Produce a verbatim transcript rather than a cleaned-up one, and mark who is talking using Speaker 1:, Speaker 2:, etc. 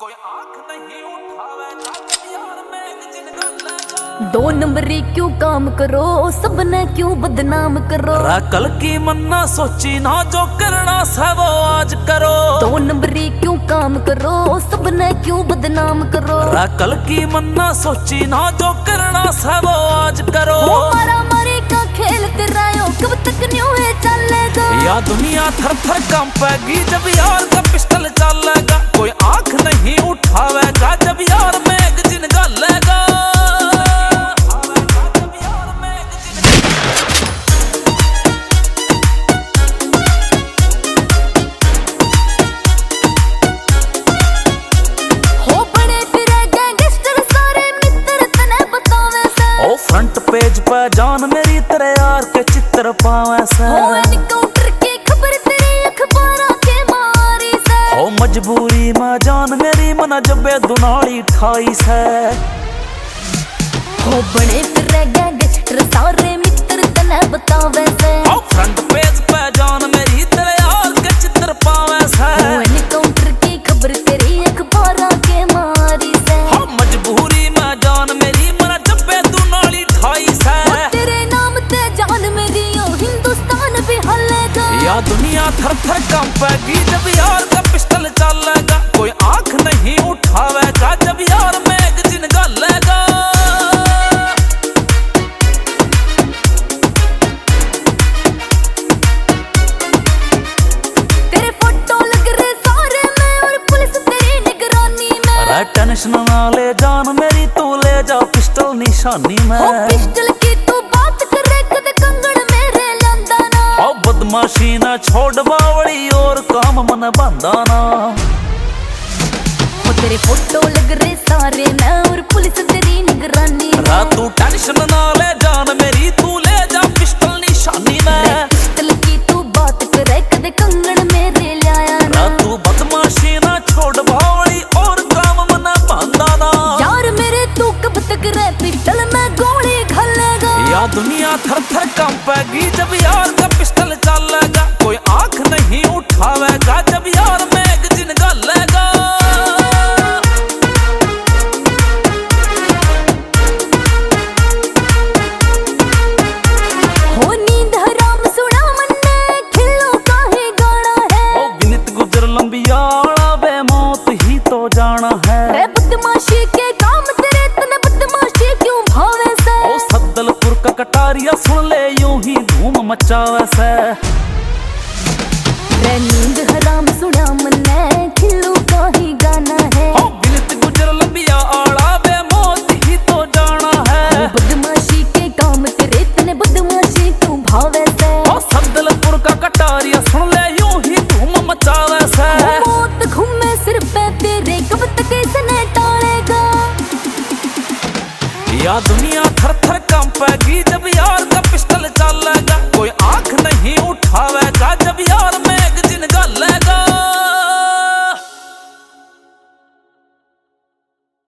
Speaker 1: कोई आंख नहीं उठावे यार मैं जिन गल
Speaker 2: दो नंबरी क्यों काम करो सबने क्यों बदनाम करो।
Speaker 1: कल की मन्ना सोची ना जो करना है वो आज करो।
Speaker 2: दो नंबरी क्यों काम करो सबने क्यों बदनाम करो।
Speaker 1: कल की मन्ना सोची ना जो करना है वो आज करो।
Speaker 2: मारा मारी का खेल कर रहे हो कब तक न्यू है चलेगा।
Speaker 1: या दुनिया थर थर कंपेगी जब यार का पिस्टल चलेगा। कोई आंख नहीं उठावेगा जब यार मैगजीन गलेगा। फ्रंट पेज पे जान मेरी तेरे यार के चित्र पावे से।
Speaker 2: हो एनकाउंटर की खबर तेरी अखबारों के मारी से।
Speaker 1: हो मजबूरी में जान मेरी मना जबे दुनाली ठाई से।
Speaker 2: हो बड़े तेरे गैंगस्टर सारे मित्र तने बतावे से।
Speaker 1: हो फ्रंट पेज पे जान मेरी तेरे यार के चित्र पावे से।
Speaker 2: हो एनकाउंटर की खबर तेरी अखबारों के मारी से।
Speaker 1: हो मजबूरी में जान मेरी मना जबे दुनाली ठाई से।
Speaker 2: तेरे नाम ते जान मेरी ओ हिंदुस्तान भी हलेगा।
Speaker 1: या दुनिया थर थर कंपेगी जब यार का पिस्टल चलेगा। कोई आंख नहीं उठावेगा जब यार मैगजीन गलेगा।
Speaker 2: तेरे फोटो लग रहे सारे में और पुलिस तेरी निगरानी में।
Speaker 1: अरे टेंशन ना ले जान मेरी तू ले जा पिस्टल निशानी में।
Speaker 2: हो पिस्टल की तू बात करे कद कंगन मेरे लंदा ना।
Speaker 1: ओ बदमाशी ना छोड़ बावड़ी और काम मन बंदाना।
Speaker 2: हो तेरे फोटो लग रहे सारे में और पुलिस तेरी निगरानी में।
Speaker 1: तू टेंशन ना ले जान मेरी तू ले जा पिस्टल निशानी में।
Speaker 2: पिस्टल की तू बात करे कद कंगन मेरे लाया ना।
Speaker 1: तू बदमाशी ना छोड़ बावड़ी और काम मन बंदाना।
Speaker 2: यार मेरे तू कब तक रह पिस्टल में गोली घलेगा।
Speaker 1: या दुनिया थर थर कंपेगी जब यार का पिस्टल चलेगा। कोई आंख नहीं उठावेगा जब यार मैगजीन गलेगा।
Speaker 2: हो नींद हराम सुना मन्ने खिलो काहे गाना है।
Speaker 1: ओ विनित गुजर लंबियाला बे मौत ही तो जाना है।
Speaker 2: रे बदमाशी के काम तेरे तने बदमाशी क्यों भावे से।
Speaker 1: ओ सद्दलपुर का कटारिया सुन ले यूं ही धूम मचावे से।
Speaker 2: रे नींद हराम सुना मन्ने खिलो काहे गाना है।
Speaker 1: ओ विनित गुजर लंबियाला बे मौत ही तो जाना है।
Speaker 2: बदमाशी के काम तेरे तने बदमाशी क्यों भावे से।
Speaker 1: ओ सद्दलपुर का कटारिया सुन ले यूं ही धूम मचावे से।
Speaker 2: मौत घूमे सिर पे तेरे कब तक इसने टालेगा।
Speaker 1: या दुनिया थर थर कंपेगी जब यार का